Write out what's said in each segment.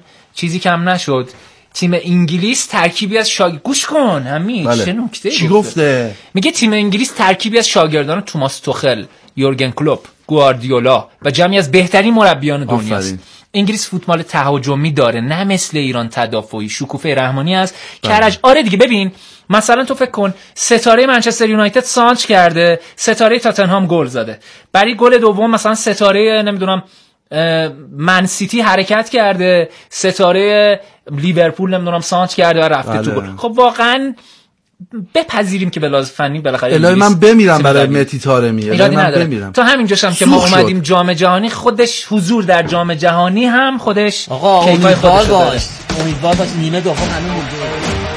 چیزی کم نشد. تیم انگلیس ترکیبی از گوش کن همین بله. چه نکته چی گفته؟ میگه تیم انگلیس ترکیبی از شاگردان توماس توخل، یورگن کلوپ، گواردیولا و جمعی از بهترین مربیان دنیاست. انگلیس فوتبال تهاجمی داره، نه مثل ایران تدافعی. شکوفه رحمانی است کرج. آره دیگه، ببین مثلا تو فکر کن ستاره منچستر یونایتد سانچ کرده، ستاره تاتنهام گل زده، برای گل دوم مثلا ستاره نمیدونم من سیتی حرکت کرده، ستاره لیورپول نمیدونم سانچ کرده و رفته تو گل. خب واقعا بپذیریم که بلاز فنی بالاخره الهی من بمیرم برای مهدی طارمی، الهی من بمیرم. تا همینجاشم که ما اومدیم جام جهانی، خودش حضور در جام جهانی هم خودش آقا امیدوار باش نیمه دوم همین موضوع.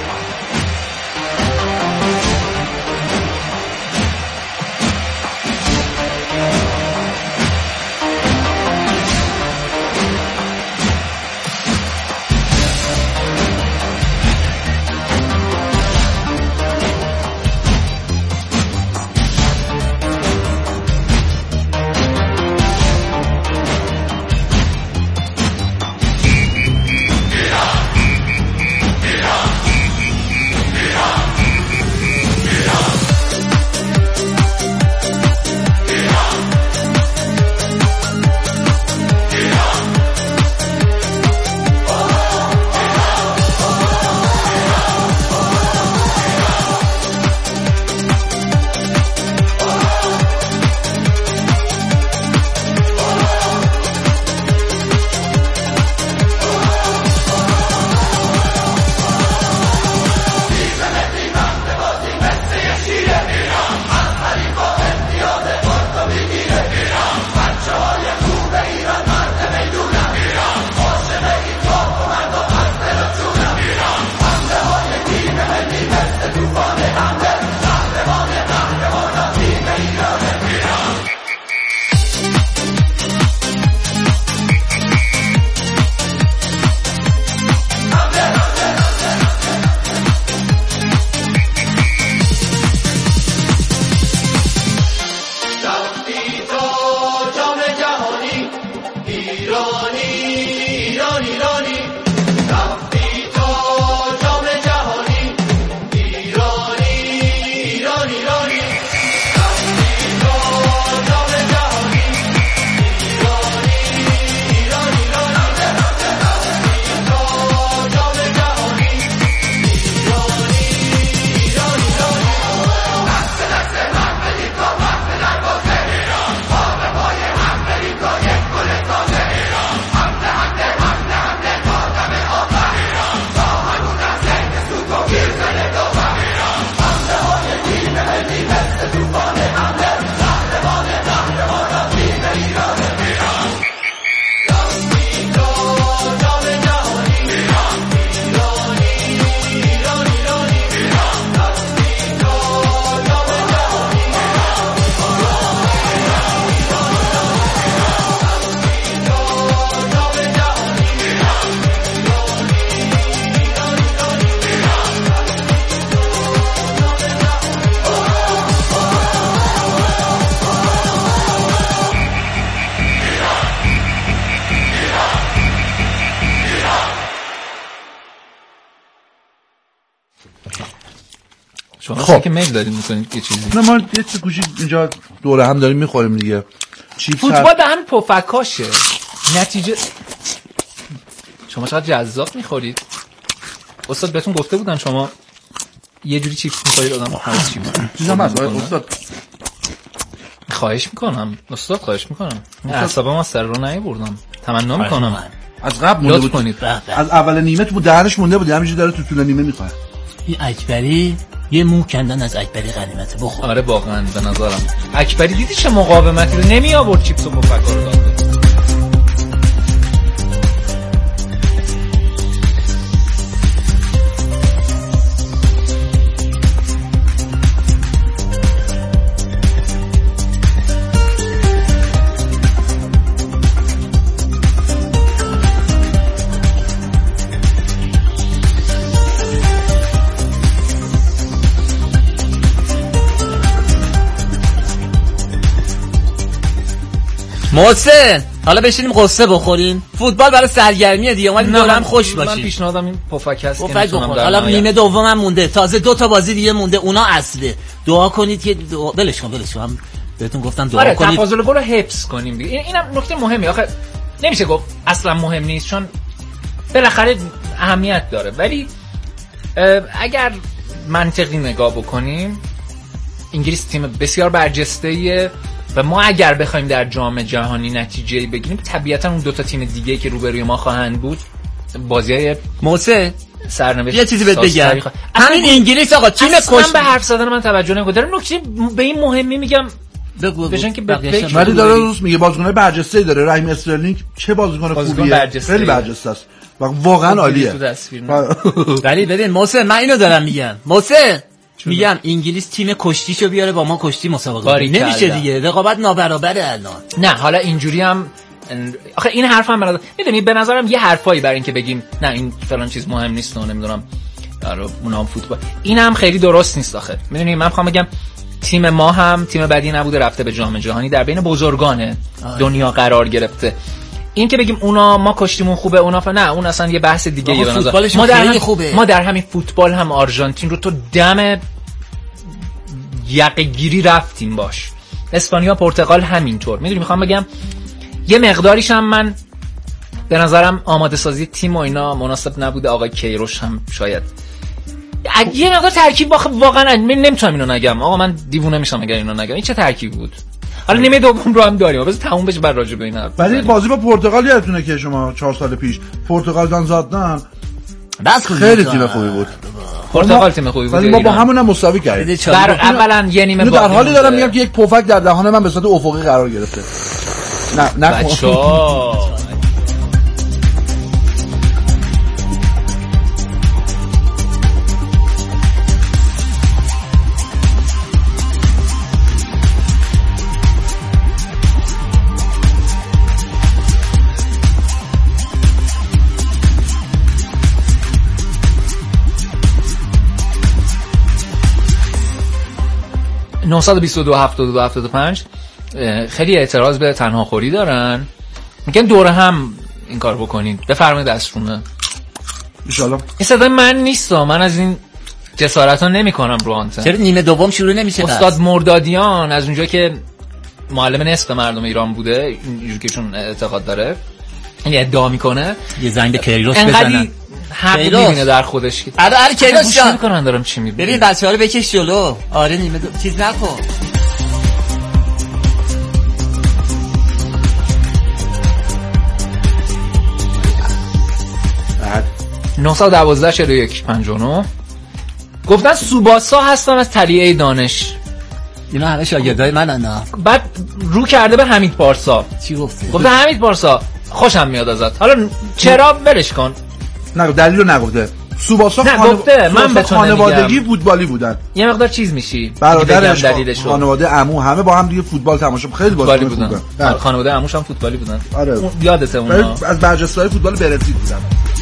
شما که میل داریم میکنید یه چیزی. نه ما یه چیز گوشی اینجا دوره هم داریم میخوریم دیگه. فوتبال به همین پفکاشه. نتیجه شما چقدر جذاب میخورید. استاد بهتون گفته بودن شما یه جوری چیپس میخورید آدم هر چی چیزام هست استاد. خواهش میکنم استاد، خواهش میکنم. اعصابم از سر رو نیاوردم. تمنا میکنم از قبل مونده بود کنید. از اول نیمه تو دهنش مونده بود، همینجوری داره تو طول نیمه میخوره. این اکبری یه مو کندن از اکبری غنیمته بخور. آره واقعا به نظرم اکبری دیدی چه مقاومتی رو نمی آورد چیپس و پفکا رو داده. محسن حالا بشینیم قصه بخوریم. فوتبال برای سرگرمیه دیگه، اومدیم دور هم خوش باشیم. من پیشنهادم این پفک هست که نمیتونم. حالا نیمه دومم مونده، تازه 2 تا بازی دیگه مونده، اونا اصله. دعا کنید که ولش کن. هم بهتون گفتم دعا کنید. تفاضل گل رو حفظ کنیم دیگه. اینم نکته مهمه. آخه نمیشه گفت اصلا مهم نیست، چون بالاخره اهمیت داره، ولی اگر منطقی نگاه بکنیم انگلیس تیم بسیار برجسته‌ایه و ما اگر بخوایم در جام جهانی نتیجه‌ای بگیریم طبیعتا اون 2 تا تیم دیگه‌ای که روبروی ما خواهند بود بازی‌های موسه سرنوشت یه چیزی بهت بگم. همین انگلیس آقا تیم کش به حرف زدن من توجه نمی‌کنه. دارم نکته به این مهمی میگم بجن که ولی داره روز میگه بازیکن برجسته‌ای داره. رحیم استرلینگ چه بازیکن خوبیه، خیلی برجسته است، واقعا عالیه. ولی ببین موسه، من اینو دارم میگم موسه، میگم انگلیس تیم کشتیشو بیاره با ما کشتی مسابقه نمیشه دیگه، رقابت نابرابره الان. نه حالا اینجوری هم آخه این حرف هم برادر میدونی به نظرم یه حرفایی برای این که بگیم نه این فلان چیز مهم نیست و نمیدونم اونام فوتبال، این هم خیلی درست نیست. آخه میدونی من میخوام بگم تیم ما هم تیم بدی نبوده، رفته به جام جهانی، در بین بزرگان دنیا قرار گرفته. این که بگیم اونا ما کشتیمون خوبه اونا نه، اون اصلا یه بحث دیگه ای. به نظر ما در همین فوتبال هم آرژانتین رو تو دم یقه‌گیری رفتیم باش، اسپانیا پرتغال همینطور. میدونی میخوام بگم یه مقداریش هم من به نظرم آماده سازی تیم و اینا مناسب نبوده. آقای کیروش هم شاید یه مقدار ترکیب واقعا من نمیتونم اینو نگم. آقا من دیوونه میشم اگر اینو نگم. این چه ترکیبی بود؟ حالا نیمه دوم رو هم داریم، بس تموم بشه بعد راجع به اینا. ولی بازی با پرتغال یادتونه که شما 4 سال پیش پرتغال دان زادن بس خیلی تیم خوبی بود. پرتغال تیم خوبی بود، ولی ما با همون هم مساوی کردیم. اولا یه نیمه در حالی دارم میگم که یک پفک در دهان من به صورت افقی قرار گرفته. نه بچه‌ها 922 72 75 خیلی اعتراض به تنها خوری دارن، میگن دوره هم این کار بکنید. بفرمایید دسترونه ان شاء الله. این صدای من نیستم، من از این جسارتا نمیکنم رو آنتن. چرا نیمه دوم شروع نمیشه؟ استاد مردادیان از اونجا که معلم نصف مردم ایران بوده اینجوری که چون اعتقاد داره، یعنی ادعا میکنه، یه زنگ به کیروش بزنن. حق میبینه در خودش که آره کیروش جان میکنن دارم چی میبینه. ببین بچه‌ها رو بکش جلو. آره نیمه چیز نکن. 912 41 59 گفتن سوباسا هستم از تلیه دانش. اینا همه شاگردای منن. بعد رو کرده به حمید پارسا. چی گفتی؟ گفته حمید پارسا خوشم میاد ازت. حالا چرا ولش کن. نه دلیل رو نگفته. سوباسا گفته من به خانوادگی فوتبالی بودن. یه مقدار چیز میشی. برادرش خانواده عمو همه با هم دیگه فوتبال تماشا خیلی بازی بودن. خانواده عموش هم فوتبالی بودن. آره. یادته اونا از برجسته‌های فوتبال برزیل بودن.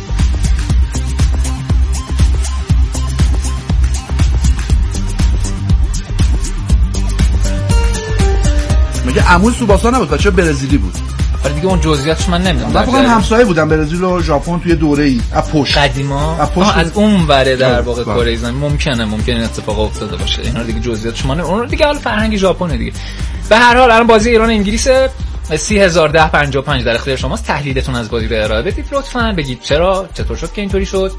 مگه عمو سوباسا نبود؟ بچه برزیلی بود. ولی دیگه اون جزئیاتش من نمیدونم. من فقط همسایه بودم برزیل و ژاپن توی دوره‌ای اپوش قدیما از اون وره در واقع کره زمین ممکنه این اتفاق افتاده باشه. اینا دیگه جزئیاتش من اون دیگه حالا فرهنگ ژاپن دیگه. به هر حال الان بازی ایران انگلیس 301055 در اختیار شماست. تحلیلتون از بازی رو ارائه بدید لطفاً. بگید چرا چطور شد که اینطوری شد.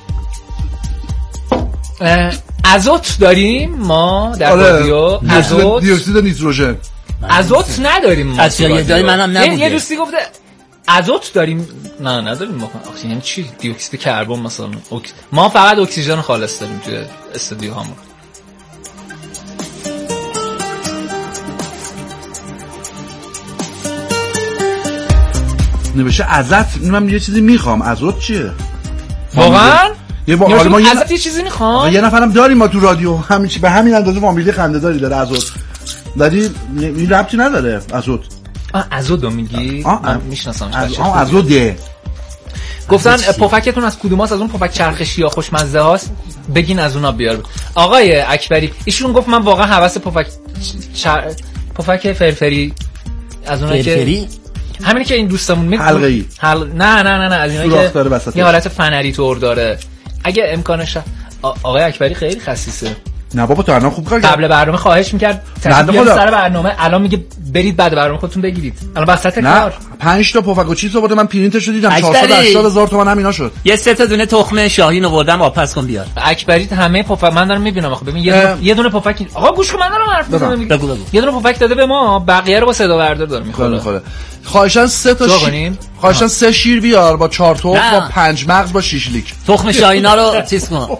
ازوت داریم ما در رادیو. ازوت دیوکسید نیتروژن. ازوت نداریم ما. از یادای منم نبوده. یه دوستی گفته ازوت داریم. نه نداریم ما. اکسیژن چی؟ دیوکسید کربن مثلا. ما فقط اکسیژن خالص داریم توی استودیو هامون. نوشته ازت من یه چیزی میخوام. ازوت چیه؟ واقعا؟ ما ازت یه چیزی میخوام. یه نفرم داریم ما تو رادیو همین چی به همین اندازه فامیلی خنده‌داری داره ازوت. داری این ربطی نداره ازوت. ازوت میگی؟ من میشناسمش. ازوده. گفتن پفکتون از کدوماست؟ از اون پفک چرخشی یا خوشمزه هاست بگین از اونا بیار. آقای اکبری ایشون گفت من واقعا هوس پفک فرفری از اونایی که همین که این دوستمون حلقه‌ای نه از اینا که یه حالت فنری طور داره. اگه امکانش آقای اکبری خیلی خسیسه. نه بابا تو الان خوب کار قبل برنامه خواهش می‌کرد تشریف سر برنامه، الان میگه برید بعد برنامه خودتون بگیرید. الان وسط کار 5 تا پفک و چیز آورده، من پرینتش رو دیدم 480,000 تومان همینا شد. یه 3 تا دونه تخم شاهین آوردم آپس کن بیار. اکبری همه پفک من دارم میبینم. خب ببین یه دونه پفک آقا گوش کن من دارم حرف میزنم. بگو. یه دونه پفک داده به ما، بقیه رو با صدا بردار داره میخوره. خواهشاً 3 تا خواهشاً 3 شیر بیار با 4 تخم با 5 مغز با 6 لیک. تخم شاهینا رو چیز کن.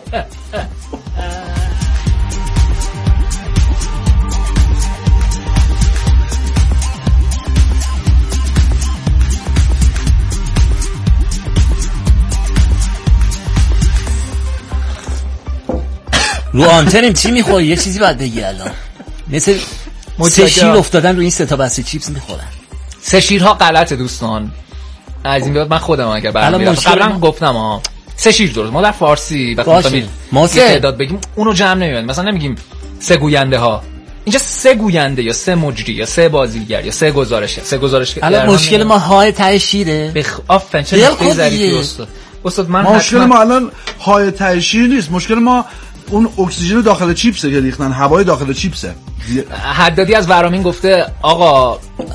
رو آنتنم چی میخوری؟ یه چیزی باید بگی الان. مثل 3 شیر افتادن رو این 3 تا بسته چیپس میخورن. 3 شیرها غلطه دوستان. از این بعد من خودم اگر برام قبلا گفتم 3 شیر درست. ما در فارسی وقتی ما تعداد بگیم اونو جمع نمی‌بندیم. مثلا نمیگیم 3 گوینده ها. اینجا 3 گوینده یا 3 مجری یا 3 بازیگر یا 3 گزارشه. 3 گزارش الان مشکل ما های ته شیره. آفرین چه ظریفی استاد من مشکل ما الان های ته شیر نیست. مشکل ما اون اکسیژن داخل چیپسه که ریختن، هوای داخل چیپسه. حدادی از ورامین گفته آقا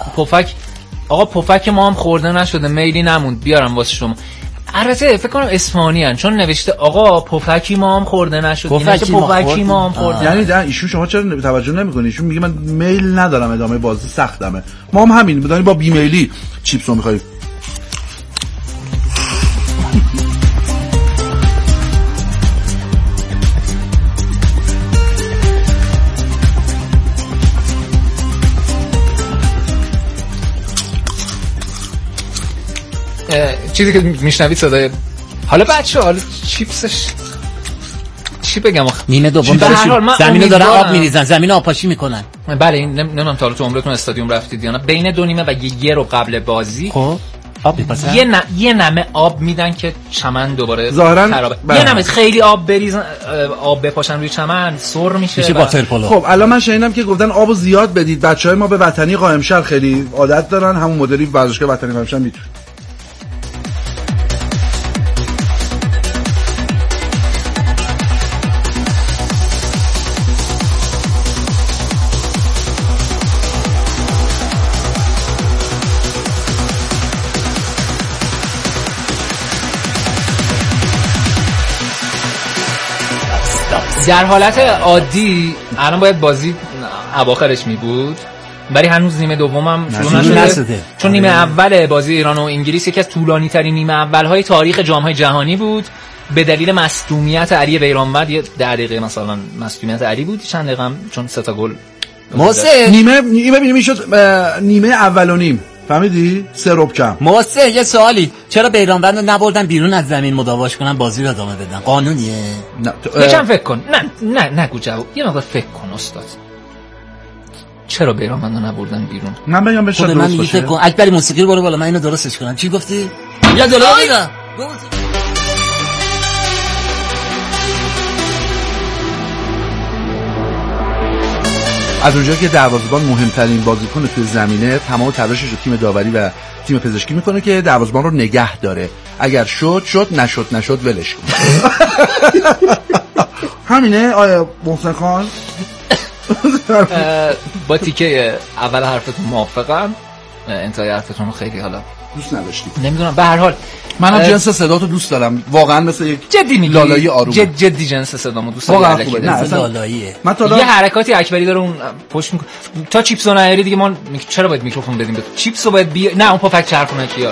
پفک ما هم خورده نشده، میلی نموند بیارم واسه شما. البته فکر کنم اصفهانی ان، چون نوشته آقا پفکی ما هم خورده نشده، پفکی ما هم خورده. یعنی در ایشون شما چرا توجه نمی‌کنید؟ ایشون میگه من میل ندارم ادامه بازی سختمه. ما هم همین بدونید با بیمیلی چیپس رو می‌خوایم. چیزی که میشنوید صدای حالا بچه حالا چیپسش چی بگم نیمه دوم زمینو دارن آب میریزن، زمین آبپاشی میکنن. بله این نمیدونم تا حالا تو عمرتون استادیوم رفتید یا نه، بین 2 نیمه و یه رو قبل بازی خب آب میپسن یه نمه آب میدن که چمن دوباره خرابه. یه نمه خیلی آب بریزن، آب بپاشن روی چمن سر میشه واتر پولو. خب الان من شنیدم که گفتن آبو زیاد بدید. بچهای ما به وطنی قائمشهر خیلی عادت دارن، همون مدلی ورزشگاه وطنی قائمشهر میتونه. در حالت عادی الان باید بازی اواخرش می بود، ولی هنوز نیمه دومم شروع نشده. چون نیمه اول بازی ایران و انگلیس یکی از طولانی ترین نیمه اول های تاریخ جام‌های جهانی بود به دلیل مصدومیت علی بیرانوند. یه 10 دقیقه مثلا مصدومیت علی بود، چند دقیقه هم چون 3 تا گل موسه نیمه میشد نیمه اول و نیم، فهمیدی؟ 3 ربع کم. موسه یه سوالی، چرا بیرانوند رو نبردن بیرون از زمین مداواش کنن بازی رو ادامه بدن؟ قانونیه؟ یکم فکر کن. نه نگو جواب، یه مقدار فکر کن استاد. چرا بیرانوند رو نبردن بیرون؟ من بگم بهش درست باشه. فکر کن اکبری موسیقی رو برو بالا، من اینو درستش کنم. چی گفتی؟ یا جلو بگم. از اونجایی که دروازه‌بان مهمترین بازیکن توی زمینه، تمام تلاشش رو تیم داوری و تیم پزشکی میکنه که دروازه‌بان رو نگه داره. اگر شد نشد ولش کن. همینه آیا محسن خان؟ با تیکه اول حرفتون موافقم، انتهای حرفتون خیلی حالا دوست نداشتیم. نمیدونم، به هر حال منم جنس صداتو دوست دارم واقعا، مثل یک جدی میگی لالایی آروم. جدی جنس صدامو دوست دارم. نه لالاییه. یه حرکاتی اکبری داره اون پشت میکنه تا چیپسو نهاری دیگه. ما چرا باید میکروفون بدیم؟ چیپسو باید نه اون پفک چرخونه کیا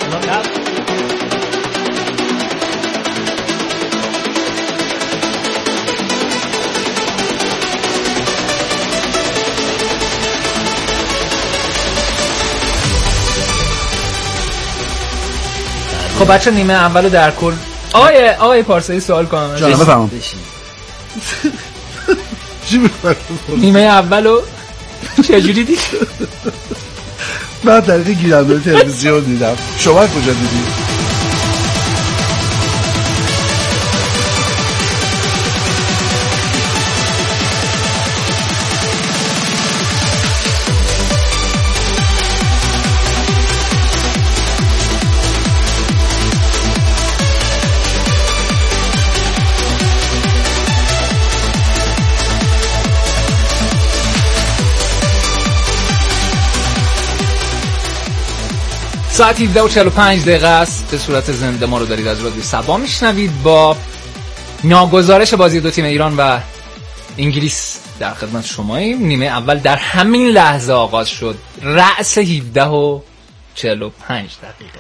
خب بچه نیمه اولو در کل آقای پارسایی سوال کنم جانم بفهمم نیمه اولو چجوری دید؟ من طریق گیرنده تلویزیون دیدم، شما کجا دیدید؟ ساعت 17:45 است. به صورت زنده ما رو دارید از رادیو سبا میشنوید. با ناگزارش بازی دو تیم ایران و انگلیس در خدمت شماییم. نیمه اول در همین لحظه آغاز شد. رأس 17:45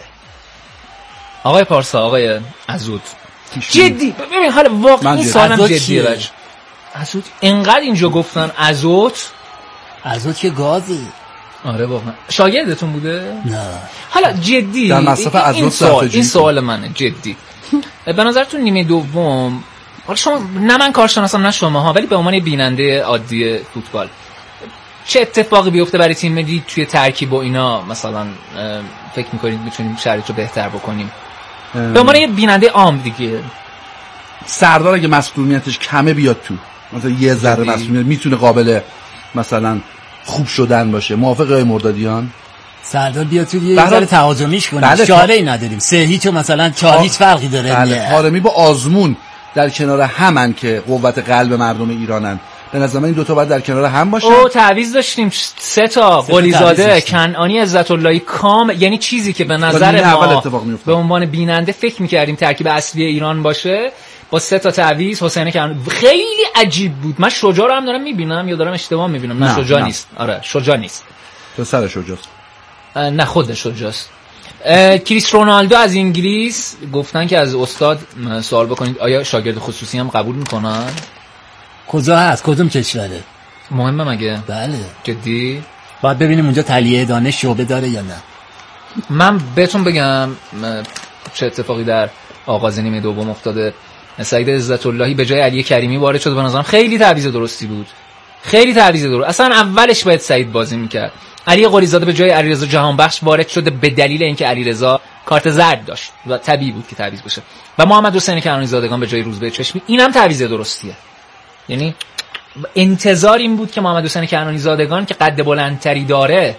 آقای پارسا، آقای عزود، جدی ببین حالا واقعا سوالم جدیه بچه. عزود اینقدر اینجا گفتن عزود که گازی. آره واقعا شاگردتون بوده؟ نه حالا جدی در مصرف عزود این سوال منه جدی. به نظرتون نیمه دوم، حالا شما نه من کارشناسم نه شماها، ولی به عنوان بیننده عادی فوتبال چه اتفاقی بیفته برای تیم ملی توی ترکیب و اینا؟ مثلا فکر می‌کنید میتونیم شرایط رو بهتر بکنیم؟ به عنوان یه بیننده عام دیگه. سردار اگه مسئولیتش کمه بیاد تو، مثلا یه ذره مسئولیت میتونه قابل مثلا خوب شدن باشه. موافقه های مردادیان؟ سردار بیاد تو یه ذره تهاجمیش کنه. چاره‌ای نداریم. 3-0 مثلا 4-0 فرقی داره. بله. طارمی با آزمون در کنار همن که قوت قلب مردم ایرانن. به نظر من این دو تا باید در کنار هم باشن. تعویض داشتیم 3 تا، قلیزاده، کنعانی، عزت اللهی، کام، یعنی چیزی که به نظر ما به عنوان بیننده فکر می‌کردیم ترکیب اصلی ایران باشه، با 3 تا تعویض. حسین کنعانی خیلی عجیب بود. من شجاع رو هم دارم می‌بینم یا دارم اشتباه می‌بینم؟ نه شجاع نیست. آره شجاع نیست. پسر شجاعست. نه خود شجاعست. کریس رونالدو از انگلیس گفتن که از استاد سوال بکنید آیا شاگرد خصوصی هم قبول میکنن؟ کجا هست؟ کدوم کشوره؟ مهمه مگه؟ بله. جدی؟ باید ببینیم اونجا تلیه دانش شعبه داره یا نه. من بهتون بگم چه اتفاقی در آغاز نیمه دوم افتاده. سعید عزت اللهی به جای علی کریمی وارد شد. به نظرم خیلی تعویض درستی بود. خیلی تعویض درست. اصلا اولش باید سعید بازی میکرد. علی قلیزاده به جای علیرضا جهانبخش وارد شده به دلیل اینکه علیرضا کارت زرد داشت و طبیعی بود که تعویض بشه. و محمد حسین کنعانی زادگان به جای روزبه چشمی. اینم تعویض درستیه. یعنی انتظار این بود که محمد حسین کنعانی زادگان که قد بلندتری داره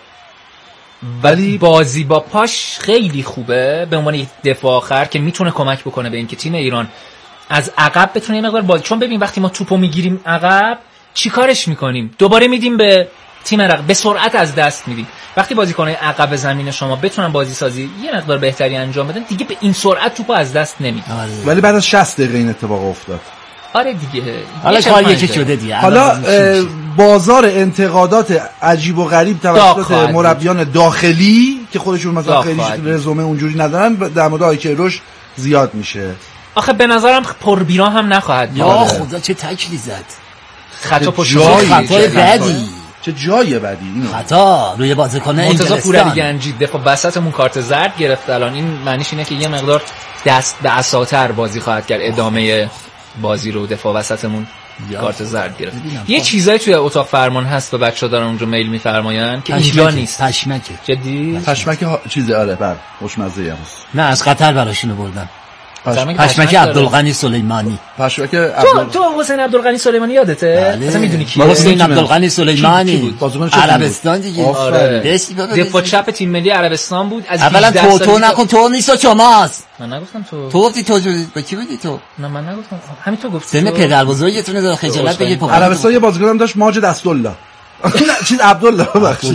ولی بازی با پاش خیلی خوبه به عنوان دفاع آخر که میتونه کمک بکنه به اینکه تیم ایران از عقب بتونه یه مقدار بازی. چون ببین وقتی ما توپو میگیریم عقب چیکارش میکنیم؟ دوباره میدیم به تیم رقیب، به سرعت از دست میدیم. وقتی بازیکن‌های عقب زمین شما بتونن بازی سازی یه مقدار بهتری انجام بدن، دیگه به این سرعت توپو از دست نمیدن. ولی بعد از 60 دقیقه این اتفاق افتاد. آره دیگه. حالا کار یکی شده دیگه. حالا بازار انتقادات عجیب و غریب توسط مربیان داخلی که خودشون مثلا خیلی رزومه اونجوری ندارن در مورد آیکروش زیاد میشه. آخه به نظرم پربیرا هم نخواهد. یا خدا چه تکلی زد. خطا پشت خطای بدی. چه جای بدی اینو. خطا روی بازیکن مرتضی پورعلی گنجی دفاع وسطمون کارت زرد گرفت. الان این معنیش اینه که یه مقدار دست به عصاتر بازی خواهد کرد. ادامه بازی رو دفاع وسطمون کارت زرد گرفت. یه چیزایی توی اتاق فرمان هست و بچه‌ها دارن اونجا میل میفرماین که اینجا نیست. پشمکه. جدی؟ پشمک چیزه. آره بله خوشمزه هست. نه از قطر براشونو بردن. پشمک عبدالغنی سلیمانی. پشمک تو حسین عبدالغنی سلیمانی یادته؟ بله. اصلا میدونی کیه؟ حسین عبدالغنی سلیمانی عربستان دیگه. آره. دفاع چپ تیم ملی عربستان بود. از اولا تو نکن، تو نیست شماست. من نگفتم تو. تو گفتی تو با کی بودی تو؟ نه من نگفتم. همین تو گفتی. سن پدربزرگتونه داره خجالت بگیر. عربستان یه بازیکنم داشت ماجد اسدالله. چیز عبدالله بخشید.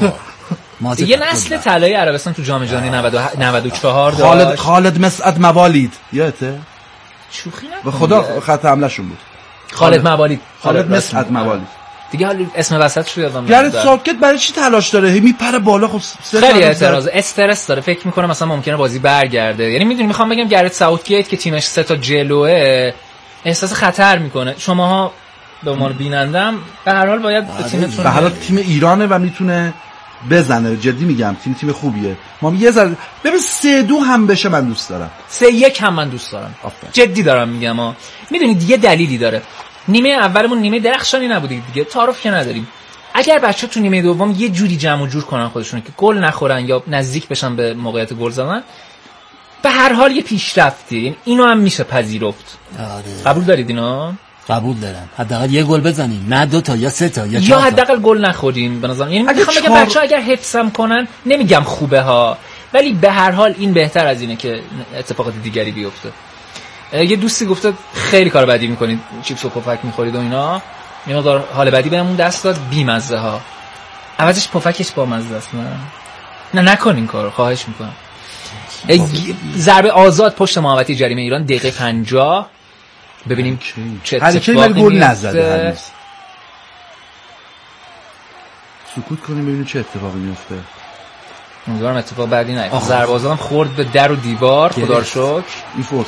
یه نسل طلایی عربستان تو جام جهانی 94 داشت. خالد مسعد موالید یادته؟ شوخی نکن. به خدا خط حمله شون بود. خالد موالید. خالد مسعد موالید. دیگه حالا اسم وسطش رو یادم نمیاد. گرت ساکت برای چی تلاش داره؟ میپره بالا. خب خیلی اعتراض استرس داره. فکر میکنه مثلا ممکنه بازی برگرده. یعنی میدونی میخوام بگم گرت ساوتگیت که تیمش 3 تا جلوه احساس خطر میکنه. شماها به عنوان بینندم به هر حال باید به تیمتون، به هر حال تیم ایرانه و میتونه بزنه. جدی میگم تیم خوبیه. ما یه ذره ببین 3-2 هم بشه من دوست دارم. 3-1 هم من دوست دارم. جدی دارم میگم. میدونید یه دلیلی داره. نیمه اولمون نیمه درخشانی نبوده دیگه. تعارف که نداریم. اگر بچه‌ها تو نیمه دوم یه جوری جمع و جور کنن خودشون که گل نخورن یا نزدیک بشن به موقعیت گل زدن، به هر حال یه پیشرفتی. یعنی اینو هم میشه پذیرفت. قبول دارید اینو؟ قبول دارم. حداقل یه گل بزنیم، نه 2 تا یا 3 تا یا 4 تا، یا حداقل گل نخوریم به نظرم. یعنی میخوام بگم بچه‌ها اگر حفظم کنن، نمیگم خوبه ها، ولی به هر حال این بهتر از اینه که اتفاقات دیگری بیفته. یه دوستی گفته خیلی کار بدی میکنید، چیپس و پفک میخورید و اینا. یه مقدار حال بدی بهمون دست داد، بی‌مزه ها. عوضش پفکش با مزه است. نه نه نکنین کارو، خواهش میکنم. ضربه آزاد پشت محوطه جریمه ایران دقیقه 50. ببینیم چه اتفاقی گل نزده هنوز. سکوت کنیم ببینیم چه اتفاقی میفته. امیدوارم اتفاق بعدی نیفته. ضربه آزادم خورد به در و دیوار، خدا رو شکر. این فورس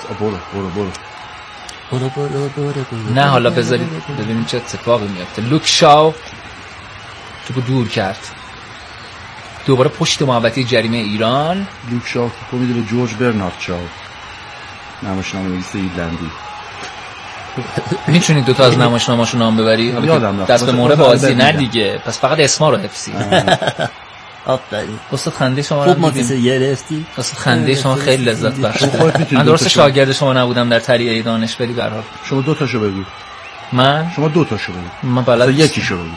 برو. نه حالا بذارید ببینیم چه اتفاقی میفته. لوک شاو توپو دور کرد. دوباره پشت محوطه جریمه ایران. لوک شاو توپو میده به جورج برنارد شاو، نمایشنامه‌نویس ایرلندی. میتونید دوتا از نمایشنامه‌اشو نام ببری؟ دست به مهره بازی نه دیگه، پس فقط اسما رو حفظی. آفرین. استاد خنده شما خوب مدرسه گرفتی. استاد خنده شما خیلی لذت بخشه. من درست شاگرد شما نبودم در طریقه دانشوری، به هر حال شما دو تاشو بگو. شما دو تاشو بگو. من بلد یکیشو بگو.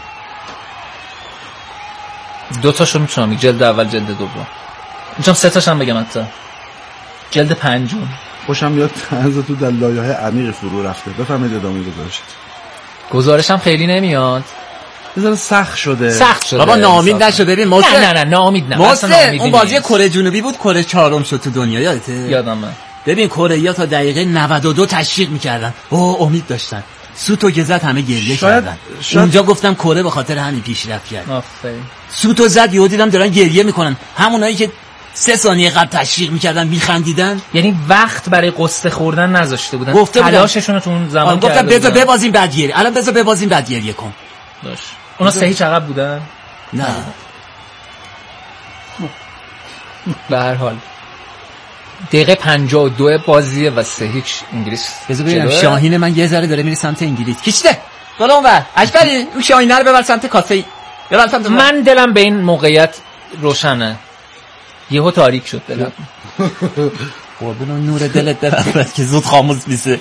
دو تاشو میتونم بگم، جلد اول جلد دوم. میتونم سه تاشم بگم، حتی جلد پنجم. خوشم میاد طنز تو در لایه‌های عمیق فرو رفته. بفهمید ادامه گزارشم خیلی نمیاد. بذار سخت شده. بابا ناامید نشو. ببین نه ناامید نه. اون بازی کره جنوبی بود، کره چهارم شد تو دنیا، یادته؟ یادمه. ببین کره‌ها تا دقیقه 92 تشویق می‌کردن. امید داشتن. سوتو گزت همه گریه کردن. اونجا گفتم کره به خاطر همین پیشرفت کرد. آفرین. سوتو زد، یهو دیدم دارن گریه میکنن. همونایی که 3 ثانیه قبل تشویق میکردن میخندیدن. یعنی وقت برای قصه خوردن نذاشته بودن. تلاششون رو تو اون زمان کردن. گفتم بذار ببازیم بعد گریه. الان بذار ببازیم بعد گریه کن. باش. اونا 3-0 عقب بودن؟ نه. به هر حال دقیقه 52 بازیه و 3-0 انگلیس. بذار ببینم شاهین من یه ذره داره میره سمت انگلیس. کیشته؟ بالا اونور. اکبری اون شاهین رو ببر سمت کاسه. ببر سمت من دلم به این موقعیت روشنه. یهو تاریک شد دلم. قربون نور دلت برم که زود خاموش میشه.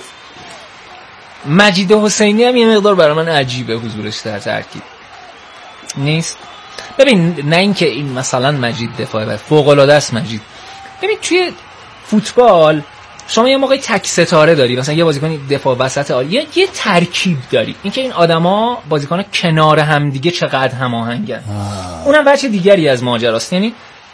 مجید حسینی هم یه مقدار برای من عجیبه حضورش در ترکیب نیست. ببین نه اینکه این مثلا مجید دفاع فوق العاده است مجید. ببین توی فوتبال شما یه موقعی تک ستاره داری، مثلا یه بازیکن دفاع وسط عالی، یه ترکیب داری، اینکه این آدما بازیکن کنار هم دیگه چقدر هماهنگن. اونم بچه دیگری از ماجراست. یعنی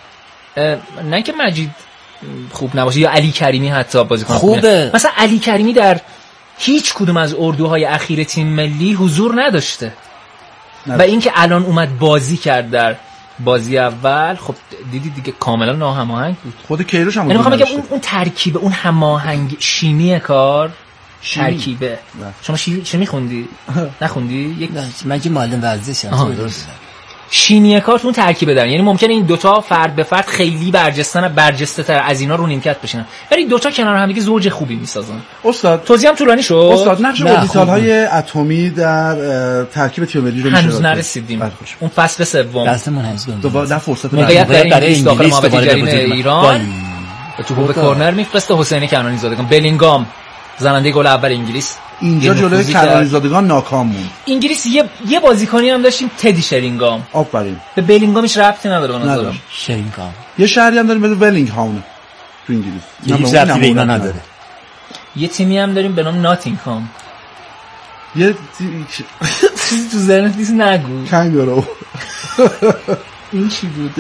نه که مجید خوب نباشه یا علی کریمی حتی بازیکن خوبه، مثلا علی کریمی در هیچ کدوم از اردوهای اخیر تیم ملی حضور نداشته و اینکه الان اومد بازی کرد در بازی اول، خب دیدی دیگه کاملا ناهماهنگ بود. خود کیروش هم میخوام بگم اون ترکیب، اون هماهنگ، شیمی کار ترکیبه. شما چی میخوندی؟ نخوندی؟ من که معلم ورزشم. درست. شیمی کار تو اون ترکیبه دارن، یعنی ممکنه این دوتا فرد به فرد خیلی برجسته تر از اینا رو نیمکت بشینن، ولی دوتا کنار هم دیگه زوج خوبی میسازن. استاد توضیح هم طولانی شد. استاد نقش اوربیتال‌های اتمی در ترکیب تیم ملی رو میشه هنوز نرسیدیم. اون فصل سوم دستمون هنوز دوباره فرصت موقعیت برای انگلیس داخل محوطه جریمه ایران تو به کورنر میفرسته حسین کنانی زادگان. بلینگام زننده گل اول انگلیس اینجا جلوی کنانی زادگان ناکام موند. انگلیس یه بازیکنی هم داشتیم، تدی شرینگام. آفرین. به بلینگامش ربطی نداره به نظرم. شرینگام یه شهری هم داریم به بلینگهام تو انگلیس. هیچ ربطی به اینا نداره. یه تیمی هم داریم به نام ناتینگهام. یه چیزی تو ذهنت نیست نگو. کنگارو. این چی بود؟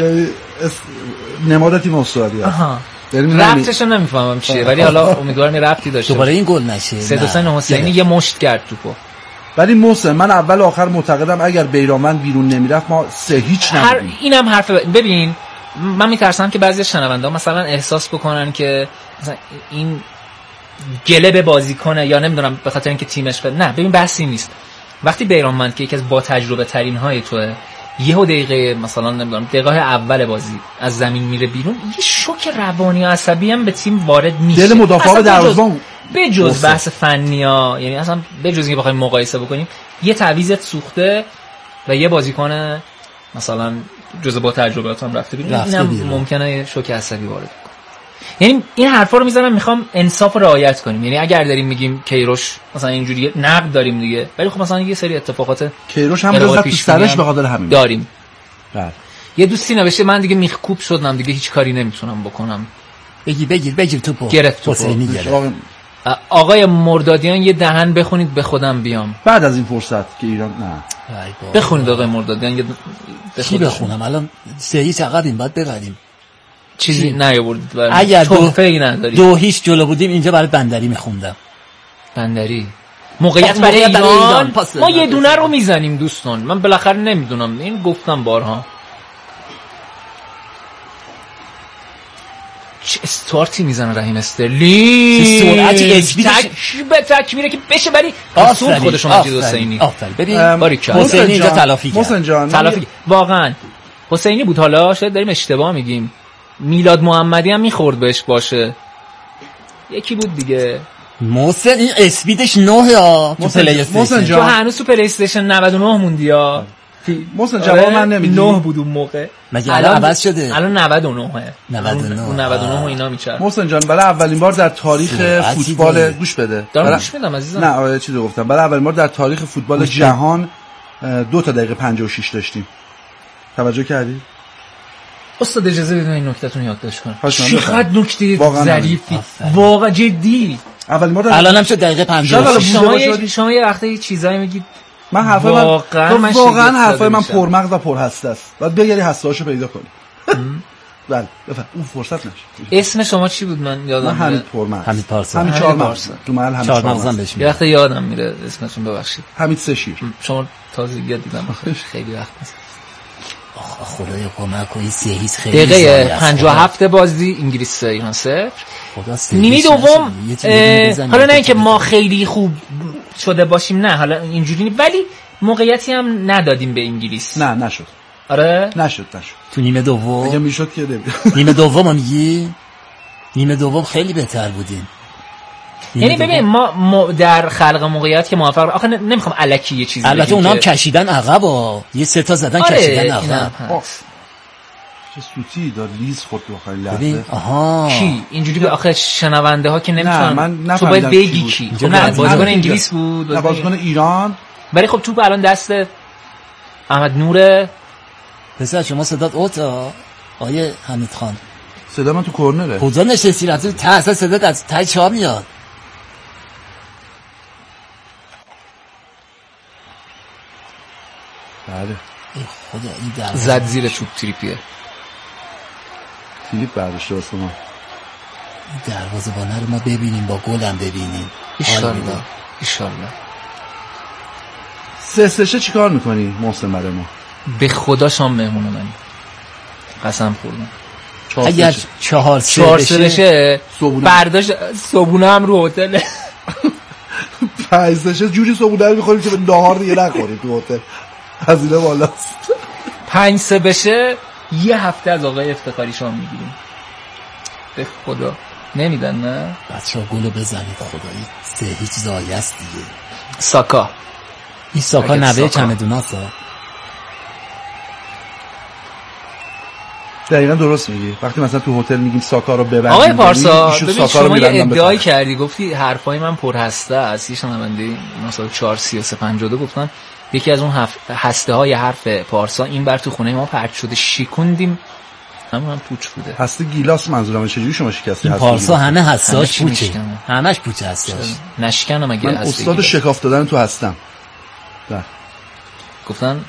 نماد تیم استرالیا. آها. ربطش رو نمیفهمم چیه، ولی حالا امیدوارم ربطی داشته. دوباره این گل نشه. سید حسین حسینی یه مشت کرد توپو. ولی محسن من اول آخر معتقدم اگر بیرانوند بیرون نمیرفت ما 3-0 نبودیم. اینم حرف ببین من میترسم که بعضی شنونده‌ها مثلا احساس بکنن که مثلا این گله به بازی کنه یا نمیدونم به خاطر اینکه تیمش نه. ببین بحثی نیست. وقتی بیرانوند که یکی از با تجربه ترین های توه یهو دقیقه مثلا نمیدونم دقیقه اول بازی از زمین میره بیرون، یه شوک روانی و عصبی هم به تیم وارد میشه. دل مدافع دروازه‌بان بجز بحث فنی ها، یعنی اصلا بجز اینکه بخوایم مقایسه بکنیم، یه تعویضت سوخته و یه بازیکن مثلا جزء با تجربه‌ات هم رفته بیرون، اینم ممکنه شوک عصبی وارد کنه. یعنی این حرفا رو میزنم، میخوام انصاف رو رعایت کنیم. یعنی اگر داریم میگیم کیروش مثلا اینجوری نقد داریم دیگه، ولی خب مثلا یه سری اتفاقات کیروش هم بذات تو سرش به خاطر همین داریم. بله. یه دوستی نوشته من دیگه میخکوب شدم دیگه هیچ کاری نمیتونم بکنم. بگیر توپو. گرفت توپو. آقای مردادیان یه دهن بخونید به خودم بیام. بعد از این فرصت که ایران نه بخونید آقای مردادیان. چی بخونم الان؟ 3 عقبیم باید ببریم. چیزی نیاوردید برای اگر توفیقی نداری. 2-0 جلو بودیم اینجا برای بندری میخوندم. بندری موقعیت برای ایران. ما یه دونه رو میزنیم دوستان. من بالاخره نمیدونم، این گفتم بارها. چه استارتی میزنه رحیم استرلینگ، چه سرعتی تک میره که بشه ولی اصول خودشو مجید حسینی. آفرین. ببین باریکلا حسینی اینجا تلافی کرد. محسن جان تلافی واقعا حسینی بود. حالا شاید داریم اشتباه میگیم، میلاد محمدی هم میخورد بهش باشه، یکی بود دیگه. محسن این اسپیدش 9 ها. محسن جان تو هنوز تو پلی استیشن 99 موندی ها. محسن جواب من نمیدی. 9 بود اون موقع، مگه الان عوض شده؟ الان 99 99 و اینا میچرخه. محسن جان برای اولین بار در تاریخ فوتبال گوش بده. دارم گوش میدم عزیزم. نه آره چیزو گفتم. برای اولین بار در تاریخ فوتبال جهان 2 تا دقیقه 56 داشتیم. توجه کردی؟ استاد اجازه بدید این نکتهتون یادداشت کنم. چقدر نکته ظریفی واقعا جدی. اولین بار الانم شد دقیقه 56. شما یه وقته چیزایی میگید. من حرفای واقعا حرفای من پرمغز و پرهسته است. بعد بگیری هسته‌اشو پیدا کنی. بله بفهم اون فرصت نشه. اسم شما چی بود؟ من یادم میاد. حمید پرمغز. حمید پارسا. همین 4 مغز. تو محل همین 4 مغزم بهش یه وقت یادم میره اسمتون، ببخشید. حمید سشیر. شما تازگی دیدم خیلی وقت است. خدایا کمک کنی. 3-0 خیلی دقیقه 57 بازی انگلیس ایران 0. نیمه دوم حالا نه اینکه ما خیلی خوب شده باشیم، نه حالا اینجوری، ولی موقعیتی هم ندادیم به انگلیس. نه نشد. آره نشد. تو نیمه دوم اگه میشد که نیمه دوم میگی نیمه دوم خیلی بهتر بودیم. یعنی ببین ما در خلق موقعیت که موفق، آخه نمیخوام الکی یه چیزی البته اونا هم کشیدن عقبا، یه 3 تا زدن کشیدن عقب. چه سوتی داد لیز خود تو آخر لحظه. کی اینجوری به آخه شنونده ها که نمیتونن، تو باید بگی کی. نه بازیکن انگلیس بود، نه بازیکن ایران. ولی خب توپ الان دست احمد نوره. پسر شما صدات اوتا آیه حمید خان. صدا من تو کورنره. کجا نشستی؟ رفتی ته اصلا صدات از ته چا میاد؟ بله خدا این در زد زیر توپ تریپیه. کلیپ برداشته واسه ما. این دروازه‌بانه رو ما ببینیم، با گلم ببینیم. ایشالله. 3-3 چیکار میکنی محسن برای ما؟ به خدا شام مهمون منی، قسم خوردم. اگر 4-3 بشه برداشت صبحونه هم رو هتل. 5-3 جوری صبحونه رو میخوریم که به نهار دیگه نخوریم تو هتل. هزینه بالاست. 5-3 بشه یه هفته از آقای افتخاری شام میگیریم. به خدا نمیدن. نه بچه‌ها گلو بزنید خدایی. 3-0 زایه است دیگه. ساکا این ساکا نوه چمدوناسا. دقیقا درست میگی. وقتی مثلا تو هتل میگیم ساکا رو ببریم. آقای پارسا ببین شما یه ادعایی کردی، گفتی حرفای من پرهسته است. یه شنونده مثلا 43352 گفتن یکی از اون هسته های حرف پارسا این بر تو خونه ما پرت شده، شیکوندیم همون هم پوچ بوده. هسته گیلاس منظورم. چجوری شما شکستی این پارسا همه هستاش پوچه، همش پوچه هستاش. نشکنم اگه من استاد شکاف دادن تو هستم. ده. گفتن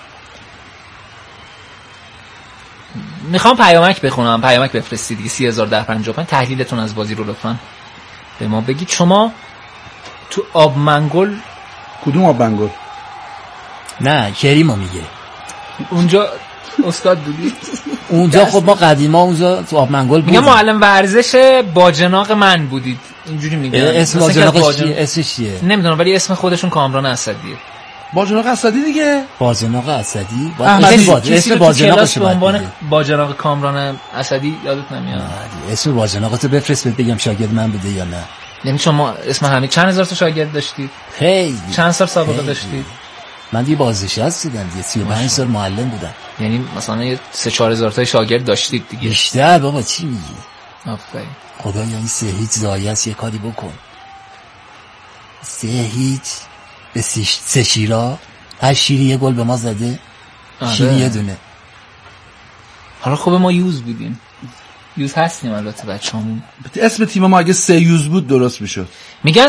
میخوام پیامک بخونم، پیامک بفرستید دیگه. 30,1055 تحلیلتون از بازی رو لطفاً به ما بگید. شما تو آب منگل، کدوم آب منگل؟ نه کریمو میگه. اونجا استاد بودی؟ اونجا خب ما قدیما اونجا تو آب منگل بودیم. میگم معلم ورزش باجناق من بودید، اینجوری میگن. اسم باجناقش چیه؟ اسمش چیه؟ نمیدونم ولی اسم خودشون کامران اسدیه. باجناق اسدی دیگه. باجناق اسدی؟ اسم باجناقش به عنوان باجناق کامران اسدی یادت نمیاد؟ اسم باجناقتو بفرست بگم شاگرد من بوده یا نه. نمی شما اسم همین چند هزار تا شاگرد داشتید؟ خیلی. چند سال سابقه داشتید؟ من دیگه بازنشسته بودم دیگه، 35 سال معلم بودم. یعنی مثلا 3-4 هزار تا شاگرد داشتید دیگه. بیشتر بابا چی میگی؟ آفرین. خدایا این 3-0 زایه است، یه کاری بکن. 3-0 به 3 شیرا. هر شیری یه گل به ما زده. شیری یه دونه. حالا خوب ما یوز بودیم. یوز هستیم البته بچه‌مون. اسم تیم ما اگه 3 یوز بود درست میشد. میگن